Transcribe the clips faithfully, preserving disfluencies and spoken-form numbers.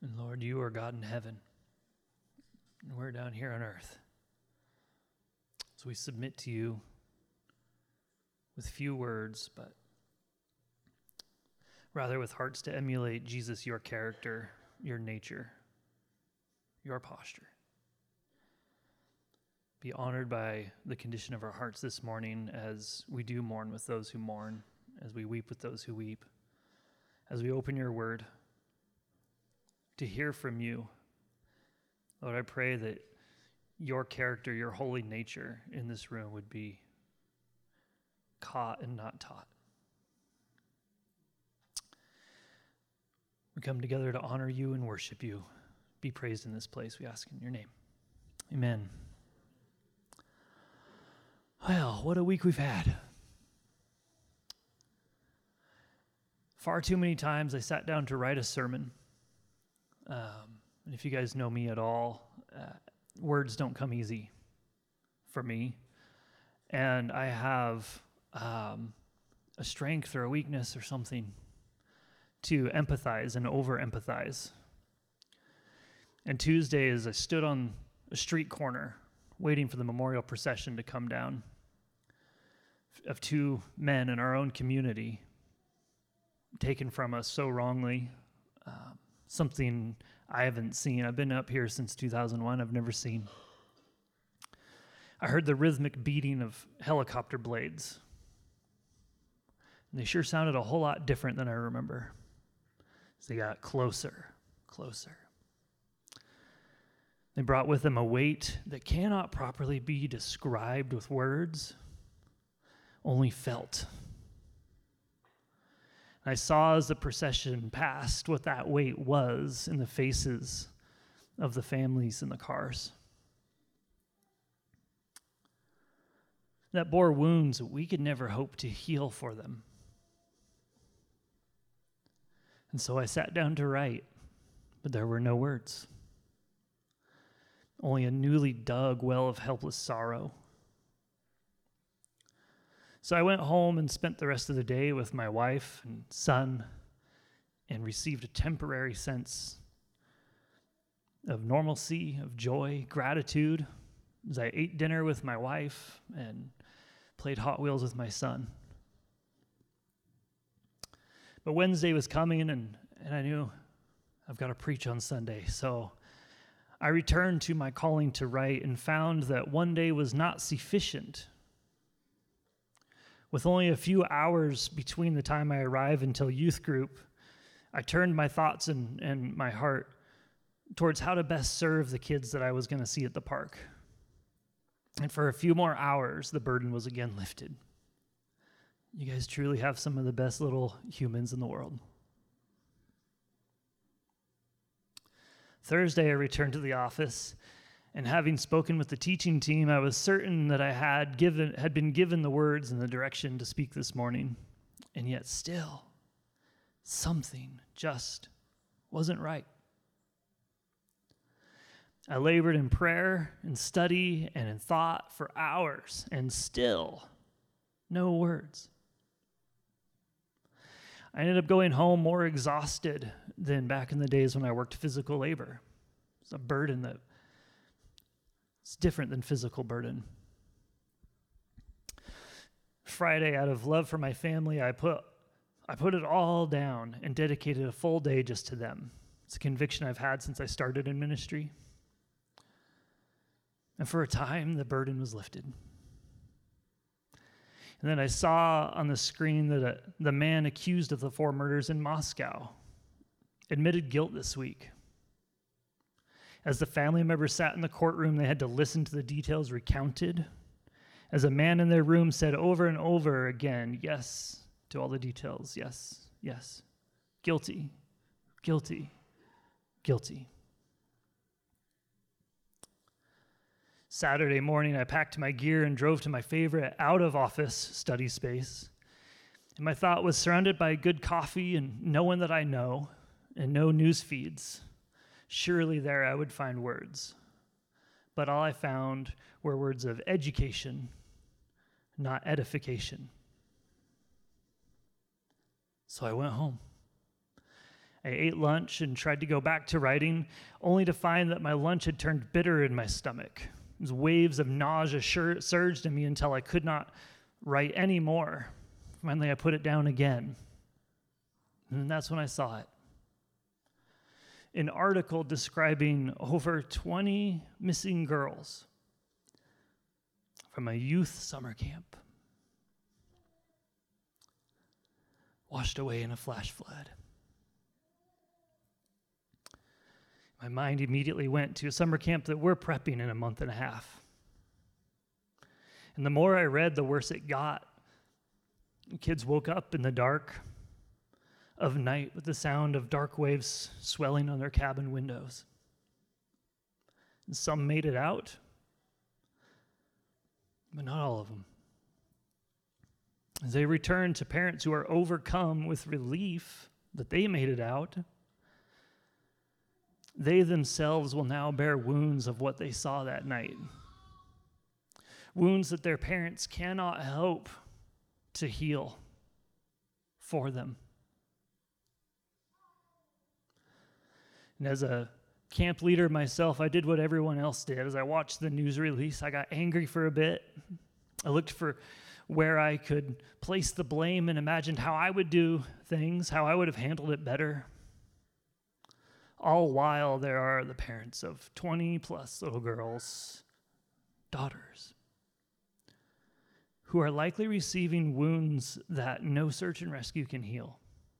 And Lord, you are God in heaven, and we're down here on earth. So we submit to you with few words, but rather with hearts to emulate, Jesus, your character, your nature, your posture. Be honored by the condition of our hearts this morning as we do mourn with those who mourn, as we weep with those who weep, as we open your word to hear from you. Lord, I pray that your character, your holy nature in this room would be caught and not taught. We come together to honor you and worship you. Be praised in this place, we ask in your name. Amen. Well, what a week we've had. Far too many times I sat down to write a sermon. Um, and if you guys know me at all, uh, words don't come easy for me. And I have um, a strength or a weakness or something to empathize and over-empathize. And Tuesday, as I stood on a street corner waiting for the memorial procession to come down of two men in our own community taken from us so wrongly, uh, something I haven't seen. I've been up here since two thousand one. I've never seen. I heard the rhythmic beating of helicopter blades. And they sure sounded a whole lot different than I remember. So they got closer, closer. They brought with them a weight that cannot properly be described with words, only felt. I saw as the procession passed what that weight was in the faces of the families in the cars. That bore wounds that we could never hope to heal for them. And so I sat down to write, but there were no words. Only a newly dug well of helpless sorrow. So I went home and spent the rest of the day with my wife and son and received a temporary sense of normalcy, of joy, gratitude as I ate dinner with my wife and played Hot Wheels with my son. But Wednesday was coming and, and I knew I've got to preach on Sunday. So I returned to my calling to write and found that one day was not sufficient. With only a few hours between the time I arrived until youth group, I turned my thoughts and, and my heart towards how to best serve the kids that I was going to see at the park. And for a few more hours, the burden was again lifted. You guys truly have some of the best little humans in the world. Thursday, I returned to the office, and having spoken with the teaching team, I was certain that I had given had been given the words and the direction to speak this morning, and yet still, something just wasn't right. I labored in prayer and study and in thought for hours, and still, no words. I ended up going home more exhausted than back in the days when I worked physical labor. It's a burden that it's different than physical burden. Friday, out of love for my family, I put I put it all down and dedicated a full day just to them. It's a conviction I've had since I started in ministry. And for a time, the burden was lifted. And then I saw on the screen that a, the man accused of the four murders in Moscow admitted guilt this week. As the family members sat in the courtroom, they had to listen to the details recounted. As a man in their room said over and over again, yes, to all the details, yes, yes, guilty, guilty, guilty. Saturday morning, I packed my gear and drove to my favorite out-of-office study space. And my thought was surrounded by good coffee and no one that I know and no news feeds. Surely there I would find words. But all I found were words of education, not edification. So I went home. I ate lunch and tried to go back to writing, only to find that my lunch had turned bitter in my stomach. These waves of nausea sur- surged in me until I could not write anymore. Finally, I put it down again. And that's when I saw it. An article describing over twenty missing girls from a youth summer camp, washed away in a flash flood. My mind immediately went to a summer camp that we're prepping in a month and a half. And the more I read, the worse it got. Kids woke up in the dark of night with the sound of dark waves swelling on their cabin windows. And some made it out, but not all of them. As they return to parents who are overcome with relief that they made it out, they themselves will now bear wounds of what they saw that night. Wounds that their parents cannot help to heal for them. And as a camp leader myself, I did what everyone else did. As I watched the news release, I got angry for a bit. I looked for where I could place the blame and imagined how I would do things, how I would have handled it better. All while there are the parents of twenty plus little girls, daughters, who are likely receiving wounds that no search and rescue can heal.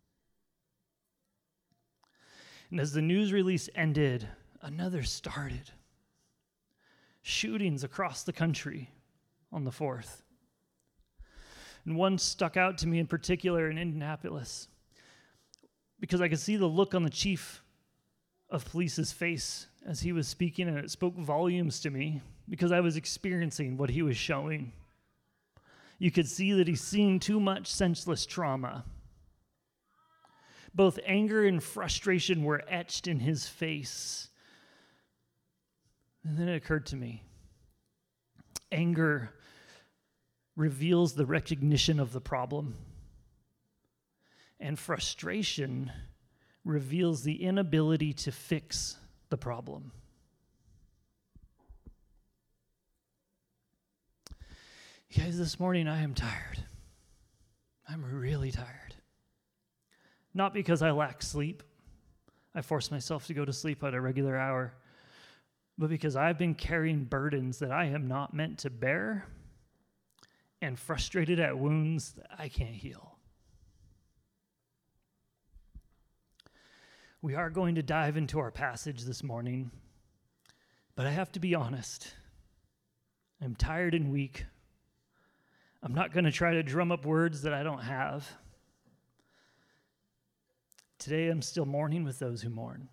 And as the news release ended, another started. Shootings across the country on the fourth. And one stuck out to me in particular in Indianapolis because I could see the look on the chief of police's face as he was speaking, and it spoke volumes to me because I was experiencing what he was showing. You could see that he's seen too much senseless trauma. Both anger and frustration were etched in his face. And then it occurred to me, anger reveals the recognition of the problem, and frustration reveals the inability to fix the problem. Guys, this morning I am tired. I'm really tired. Not because I lack sleep. I force myself to go to sleep at a regular hour, but because I've been carrying burdens that I am not meant to bear and frustrated at wounds that I can't heal. We are going to dive into our passage this morning, but I have to be honest. I'm tired and weak. I'm not going to try to drum up words that I don't have. Today I'm still mourning with those who mourn.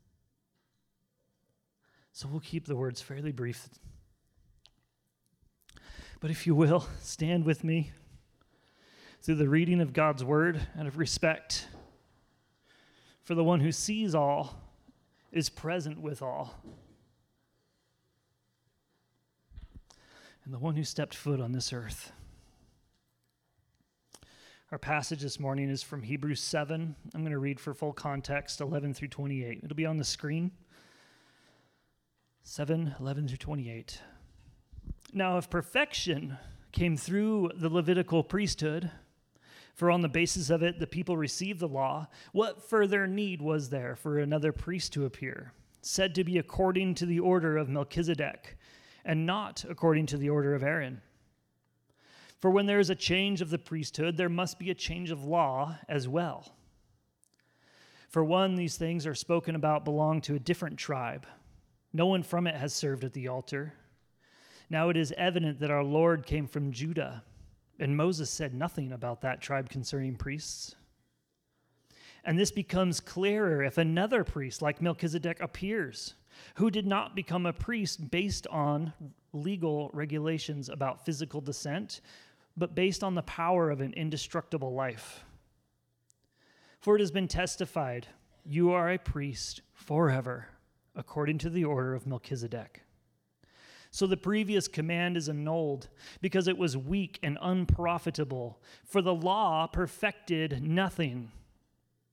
So we'll keep the words fairly brief. But if you will, stand with me through the reading of God's word out of respect for the one who sees all, is present with all, and the one who stepped foot on this earth. Our passage this morning is from Hebrews seven. I'm going to read for full context, eleven through twenty-eight. It'll be on the screen. seven, eleven through twenty-eight. Now, if perfection came through the Levitical priesthood, for on the basis of it the people received the law, what further need was there for another priest to appear, said to be according to the order of Melchizedek, and not according to the order of Aaron? For when there is a change of the priesthood, there must be a change of law as well. For one, these things are spoken about belong to a different tribe. No one from it has served at the altar. Now it is evident that our Lord came from Judah, and Moses said nothing about that tribe concerning priests. And this becomes clearer if another priest like Melchizedek appears, who did not become a priest based on legal regulations about physical descent, but based on the power of an indestructible life. For it has been testified, you are a priest forever, according to the order of Melchizedek. So the previous command is annulled because it was weak and unprofitable, for the law perfected nothing.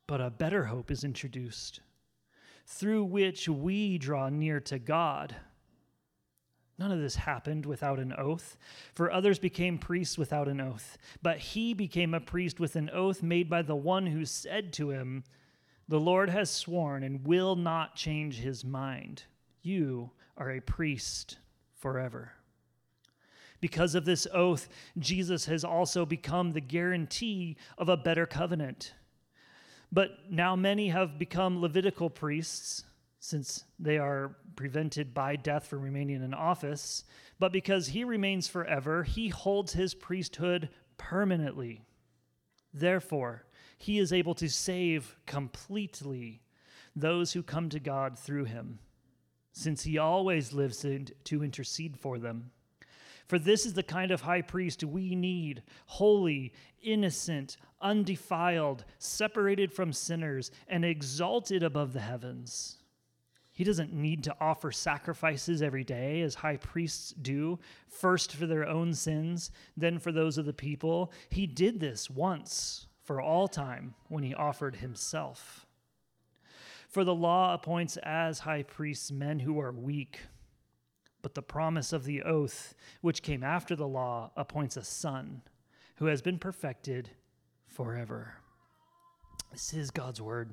but a better hope is introduced, through which we draw near to God. None of this happened without an oath, for others became priests without an oath. But he became a priest with an oath made by the one who said to him, "The Lord has sworn and will not change his mind. You are a priest forever." Because of this oath, Jesus has also become the guarantee of a better covenant. But now many have become Levitical priests, since they are prevented by death from remaining in office. But because he remains forever, he holds his priesthood permanently. Therefore, he is able to save completely those who come to God through him, since he always lives to intercede for them. For this is the kind of high priest we need, holy, innocent, undefiled, separated from sinners, and exalted above the heavens. He doesn't need to offer sacrifices every day as high priests do, first for their own sins, then for those of the people. He did this once for all time when he offered himself. For the law appoints as high priests men who are weak, but the promise of the oath, which came after the law, appoints a son who has been perfected forever. This is God's word.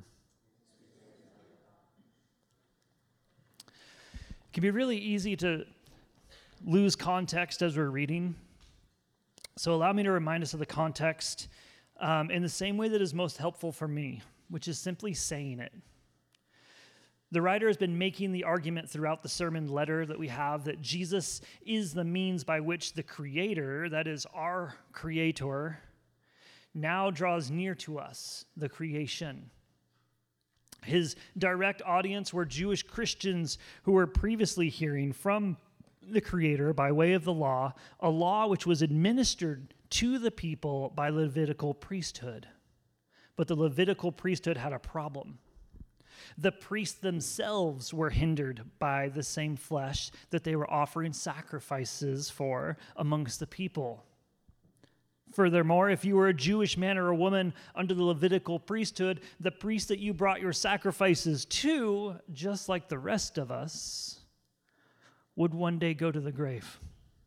It can be really easy to lose context as we're reading. So allow me to remind us of the context um, in the same way that is most helpful for me, which is simply saying it. The writer has been making the argument throughout the sermon letter that we have that Jesus is the means by which the Creator, that is our Creator, now draws near to us, the creation. His direct audience were Jewish Christians who were previously hearing from the Creator by way of the law, a law which was administered to the people by Levitical priesthood. But the Levitical priesthood had a problem. The priests themselves were hindered by the same flesh that they were offering sacrifices for amongst the people. Furthermore, if you were a Jewish man or a woman under the Levitical priesthood, the priest that you brought your sacrifices to, just like the rest of us, would one day go to the grave.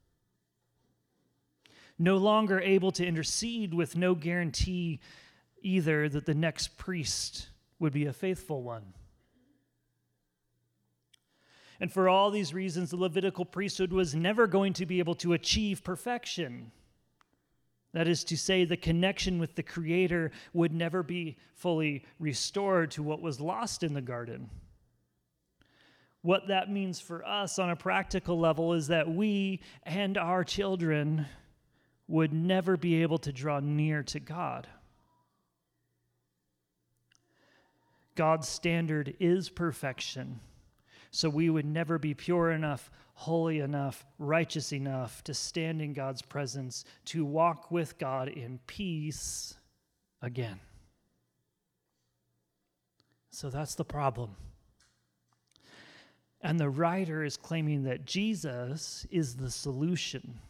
No longer able to intercede, with no guarantee either that the next priest would be a faithful one. And for all these reasons, the Levitical priesthood was never going to be able to achieve perfection. That is to say, the connection with the Creator would never be fully restored to what was lost in the garden. What that means for us on a practical level is that we and our children would never be able to draw near to God. God's standard is perfection, so we would never be pure enough, holy enough, righteous enough to stand in God's presence, to walk with God in peace again. So that's the problem. And the writer is claiming that Jesus is the solution.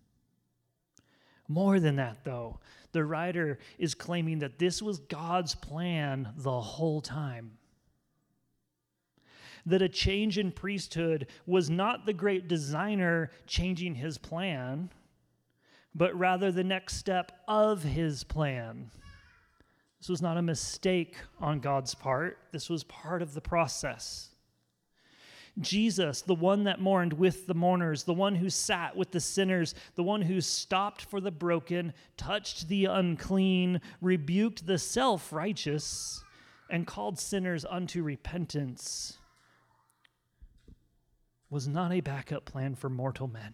More than that, though, the writer is claiming that this was God's plan the whole time. That a change in priesthood was not the great designer changing his plan, but rather the next step of his plan. This was not a mistake on God's part. This was part of the process. Jesus, the one that mourned with the mourners, the one who sat with the sinners, the one who stopped for the broken, touched the unclean, rebuked the self-righteous, and called sinners unto repentance, was not a backup plan for mortal men.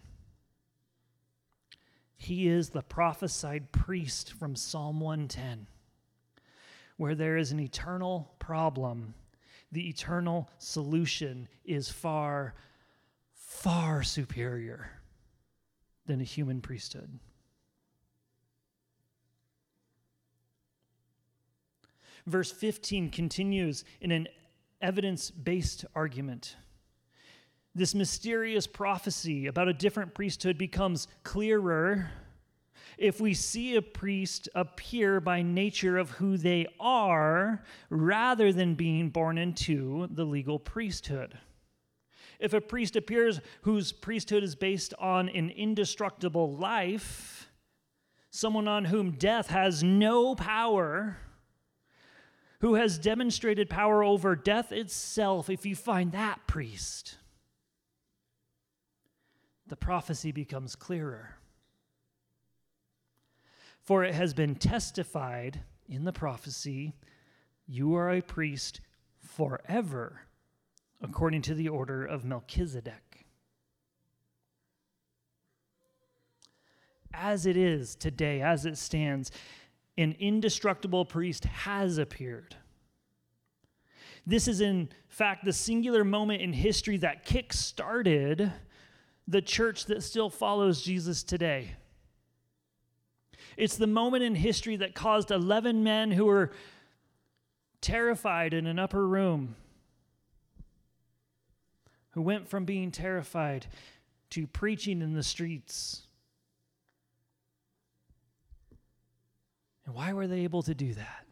He is the prophesied priest from Psalm one ten, where there is an eternal problem. The eternal solution is far, far superior than a human priesthood. Verse fifteen continues in an evidence-based argument. This mysterious prophecy about a different priesthood becomes clearer if we see a priest appear by nature of who they are, rather than being born into the legal priesthood. If a priest appears whose priesthood is based on an indestructible life, someone on whom death has no power, who has demonstrated power over death itself, if you find that priest, the prophecy becomes clearer. For it has been testified in the prophecy, you are a priest forever, according to the order of Melchizedek. As it is today, as it stands, an indestructible priest has appeared. This is, in fact, the singular moment in history that kick-started the church that still follows Jesus today. It's the moment in history that caused eleven men who were terrified in an upper room, who went from being terrified to preaching in the streets. And why were they able to do that?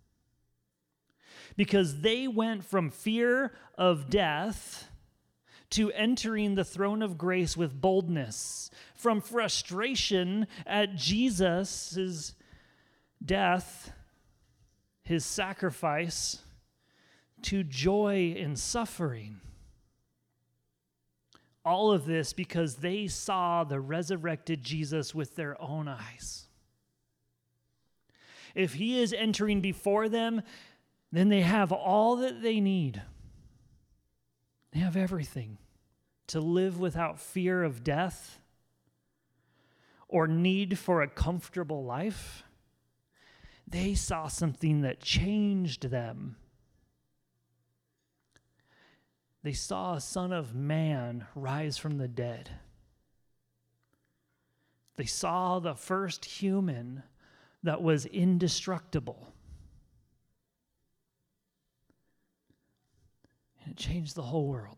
Because they went from fear of death to entering the throne of grace with boldness, from frustration at Jesus' death, his sacrifice, to joy in suffering. All of this because they saw the resurrected Jesus with their own eyes. If he is entering before them, then they have all that they need. They have everything to live without fear of death or need for a comfortable life. They saw something that changed them. They saw a Son of Man rise from the dead. They saw the first human that was indestructible. And it changed the whole world.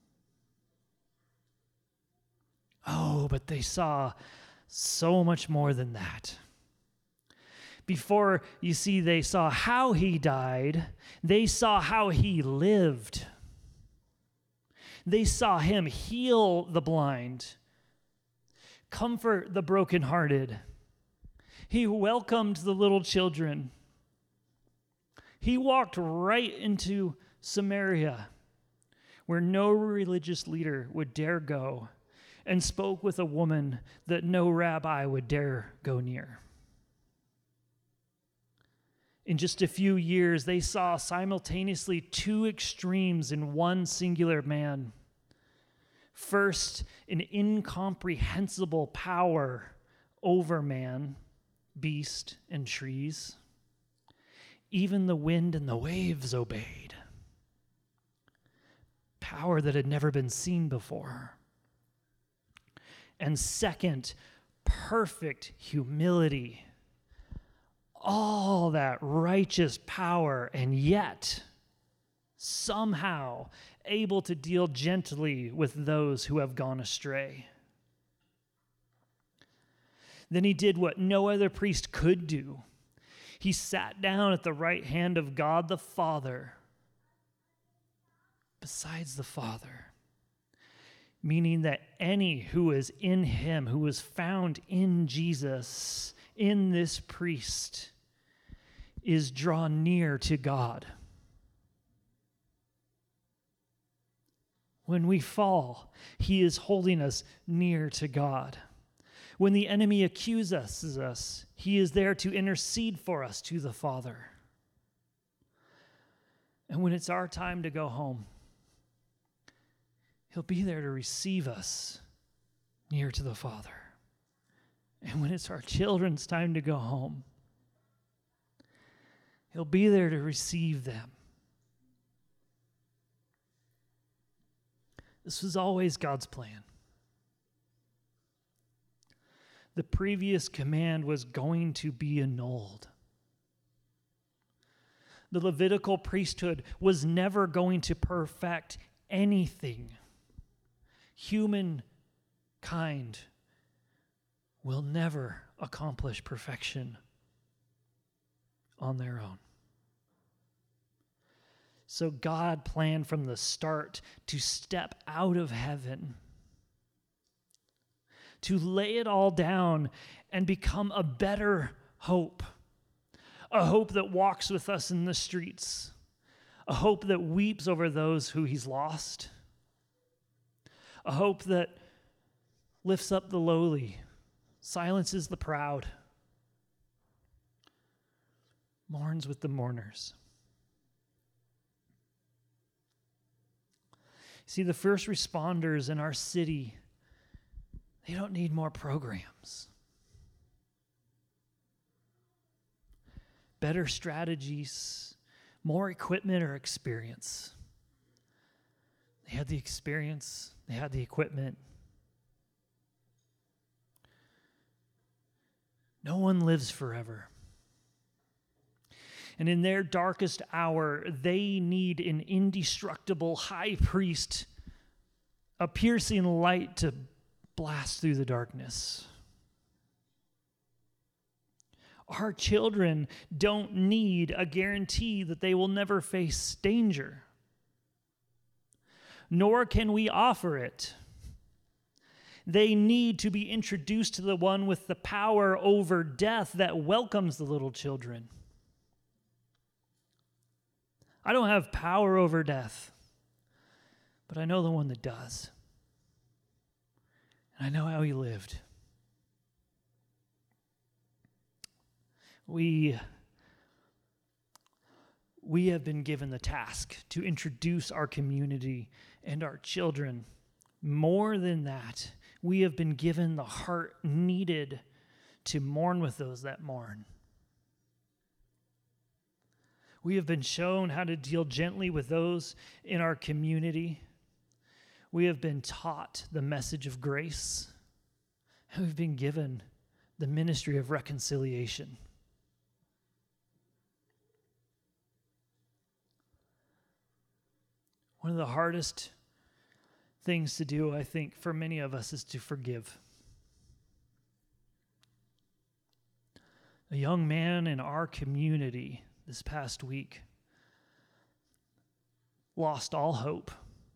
Oh, but they saw so much more than that. Before, you see, they saw how he died, they saw how he lived. They saw him heal the blind, comfort the brokenhearted. He welcomed the little children. He walked right into Samaria, where no religious leader would dare go, and spoke with a woman that no rabbi would dare go near. In just a few years, they saw simultaneously two extremes in one singular man. First, an incomprehensible power over man, beast, and trees. Even the wind and the waves obeyed. Power that had never been seen before. And second, perfect humility. All that righteous power, and yet somehow able to deal gently with those who have gone astray. Then he did what no other priest could do. He sat down at the right hand of God the Father, besides the Father, meaning that any who is in him, who is found in Jesus, in this priest, is drawn near to God. When we fall, he is holding us near to God. When the enemy accuses us, he is there to intercede for us to the Father. And when it's our time to go home, he'll be there to receive us near to the Father. And when it's our children's time to go home, he'll be there to receive them. This was always God's plan. The previous command was going to be annulled. The Levitical priesthood was never going to perfect anything. Humankind will never accomplish perfection on their own. So God planned from the start to step out of heaven, to lay it all down and become a better hope, a hope that walks with us in the streets, a hope that weeps over those who he's lost, a hope that lifts up the lowly, silences the proud, mourns with the mourners. See, the first responders in our city, they don't need more programs, better strategies, more equipment or experience. They had the experience, they had the equipment. No one lives forever. And in their darkest hour, they need an indestructible high priest, a piercing light to blast through the darkness. Our children don't need a guarantee that they will never face danger, nor can we offer it. They need to be introduced to the one with the power over death that welcomes the little children. I don't have power over death, but I know the one that does. And I know how he lived. We, we have been given the task to introduce our community and our children. More than that, we have been given the heart needed to mourn with those that mourn. We have been shown how to deal gently with those in our community. We have been taught the message of grace. And we've been given the ministry of reconciliation. One of the hardest things to do, I think, for many of us is to forgive. A young man in our community this past week lost all hope,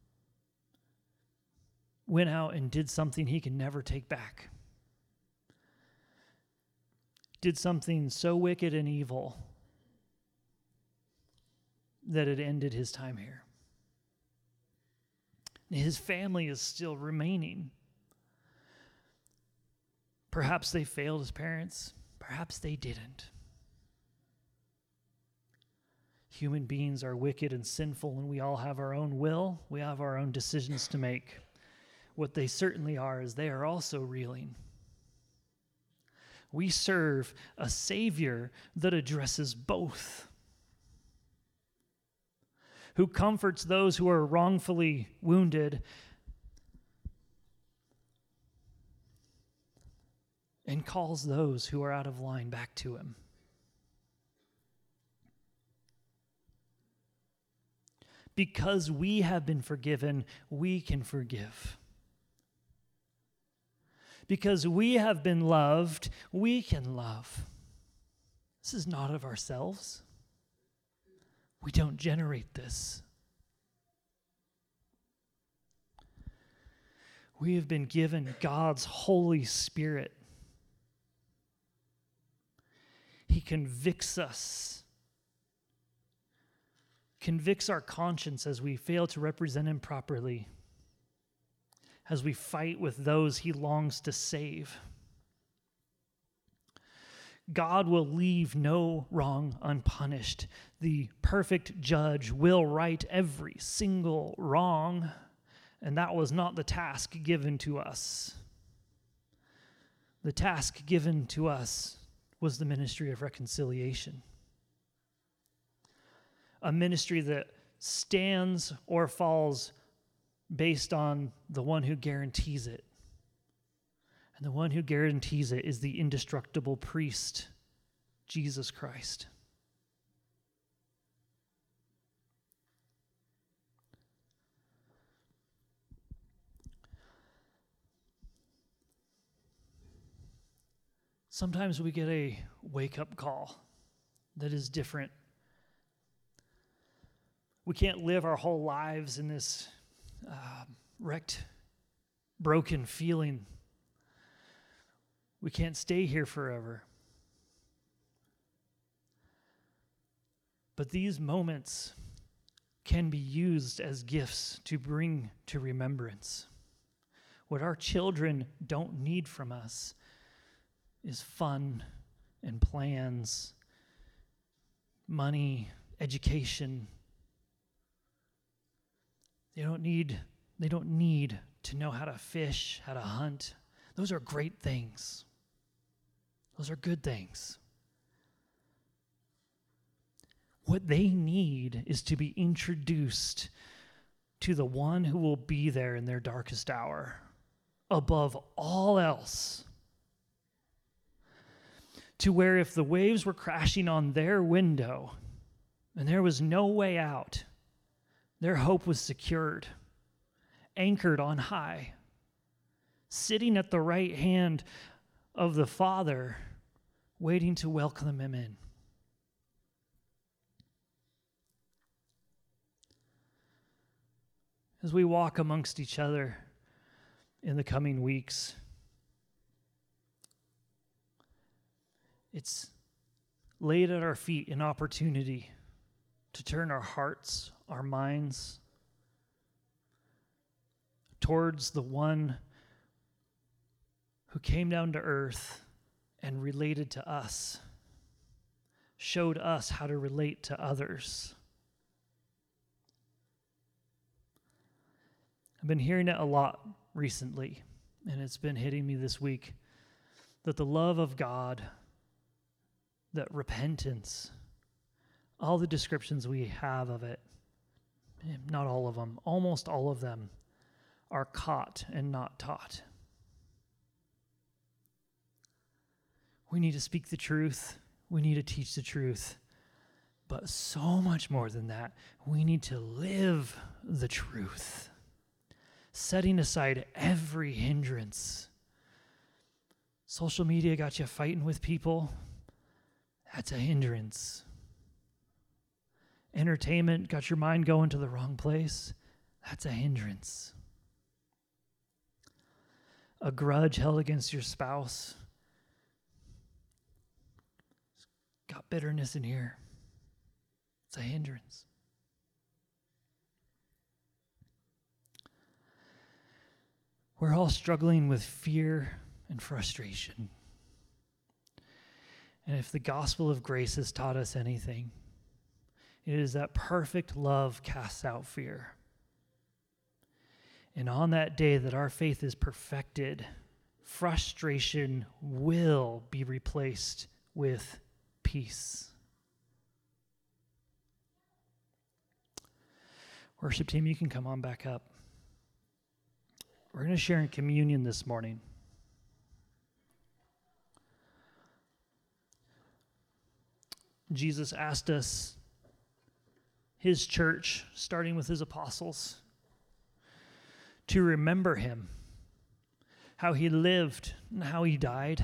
went out and did something he can never take back, did something so wicked and evil that it ended his time here. His family is still remaining. Perhaps they failed as parents. Perhaps they didn't. Human beings are wicked and sinful, and we all have our own will. We have our own decisions to make. What they certainly are is they are also reeling. We serve a Savior that addresses both, who comforts those who are wrongfully wounded and calls those who are out of line back to him. Because we have been forgiven, we can forgive. Because we have been loved, we can love. This is not of ourselves. We don't generate this. We have been given God's Holy Spirit. He convicts us, convicts our conscience as we fail to represent him properly, as we fight with those he longs to save. God will leave no wrong unpunished. The perfect judge will right every single wrong, and that was not the task given to us. The task given to us was the ministry of reconciliation, a ministry that stands or falls based on the one who guarantees it. And the one who guarantees it is the indestructible priest, Jesus Christ. Sometimes we get a wake-up call that is different. We can't live our whole lives in this uh, wrecked, broken feeling. We can't stay here forever. But these moments can be used as gifts to bring to remembrance. What our children don't need from us is fun and plans, money, education. They don't need, they don't need to know how to fish, how to hunt. Those are great things. Those are good things. What they need is to be introduced to the one who will be there in their darkest hour, above all else. To where if the waves were crashing on their window and there was no way out, their hope was secured, anchored on high, sitting at the right hand of the Father, waiting to welcome him in. As we walk amongst each other in the coming weeks, it's laid at our feet an opportunity to turn our hearts, our minds towards the one who came down to earth and related to us, showed us how to relate to others. I've been hearing it a lot recently, and it's been hitting me this week, that the love of God, that repentance, all the descriptions we have of it, not all of them, almost all of them, are caught and not taught. We need to speak the truth. We need to teach the truth. But so much more than that, we need to live the truth, setting aside every hindrance. Social media got you fighting with people. That's a hindrance. Entertainment got your mind going to the wrong place. That's a hindrance. A grudge held against your spouse. Got bitterness in here. It's a hindrance. We're all struggling with fear and frustration. And if the gospel of grace has taught us anything, it is that perfect love casts out fear. And on that day that our faith is perfected, frustration will be replaced with peace. Worship team, you can come on back up. We're going to share in communion this morning. Jesus asked us, his church, starting with his apostles, to remember him, how he lived and how he died,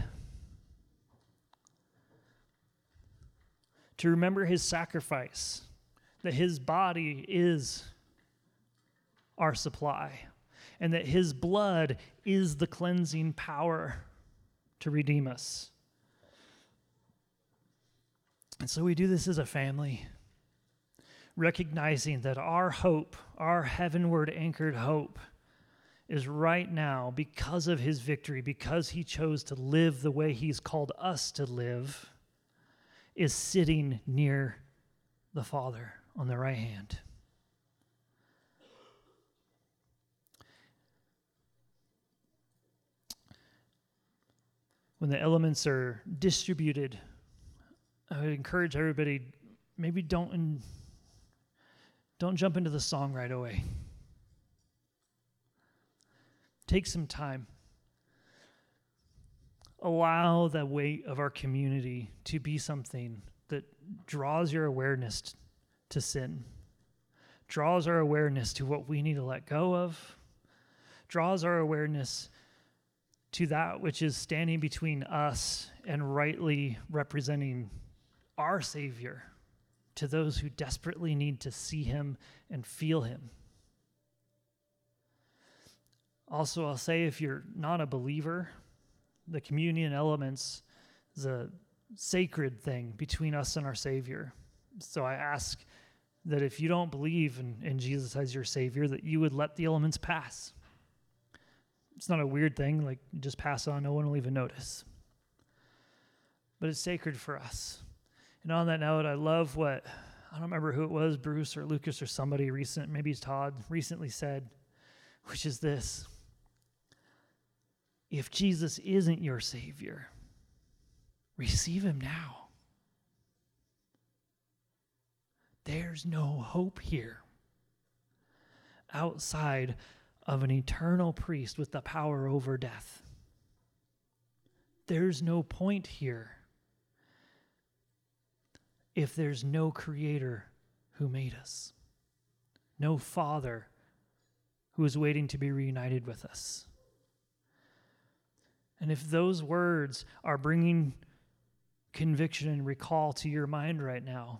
to remember his sacrifice, that his body is our supply, and that his blood is the cleansing power to redeem us. And so we do this as a family, recognizing that our hope, our heavenward anchored hope, is right now because of his victory, because he chose to live the way he's called us to live, is sitting near the Father on the right hand. When the elements are distributed, I would encourage everybody, maybe don't in, don't jump into the song right away. Take some time. Allow the weight of our community to be something that draws your awareness to sin, draws our awareness to what we need to let go of, draws our awareness to that which is standing between us and rightly representing our Savior to those who desperately need to see him and feel him. Also, I'll say if you're not a believer, the communion elements is a sacred thing between us and our Savior. So I ask that if you don't believe in, in Jesus as your Savior, that you would let the elements pass. It's not a weird thing, like you just pass on, no one will even notice. But it's sacred for us. And on that note, I love what, I don't remember who it was, Bruce or Lucas or somebody recent, maybe it's Todd, recently said, which is this: if Jesus isn't your Savior, receive him now. There's no hope here outside of an eternal priest with the power over death. There's no point here if there's no creator who made us, no father who is waiting to be reunited with us. And if those words are bringing conviction and recall to your mind right now,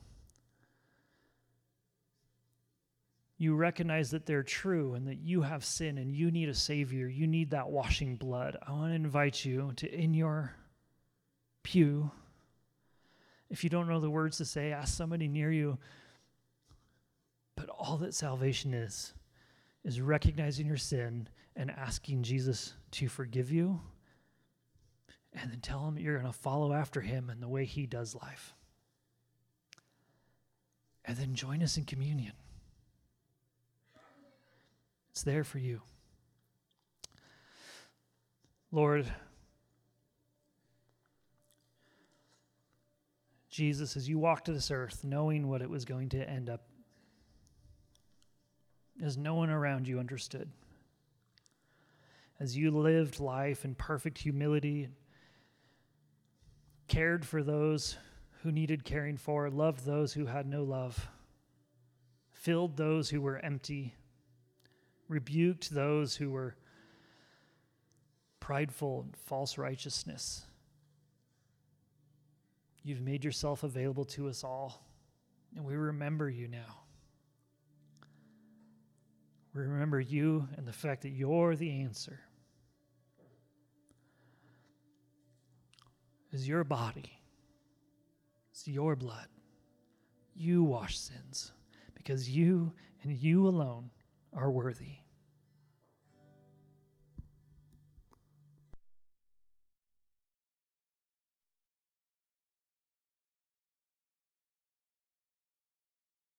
you recognize that they're true and that you have sin and you need a Savior, you need that washing blood, I want to invite you to, in your pew, if you don't know the words to say, ask somebody near you. But all that salvation is, is recognizing your sin and asking Jesus to forgive you, and then tell him you're going to follow after him in the way he does life. And then join us in communion. It's there for you. Lord, Jesus, as you walked to this earth, knowing what it was going to end up, as no one around you understood, as you lived life in perfect humility, cared for those who needed caring for, loved those who had no love, filled those who were empty, rebuked those who were prideful and false righteousness. You've made yourself available to us all, and we remember you now. We remember you and the fact that you're the answer. It's your body. It's your blood. You wash sins because you and you alone are worthy.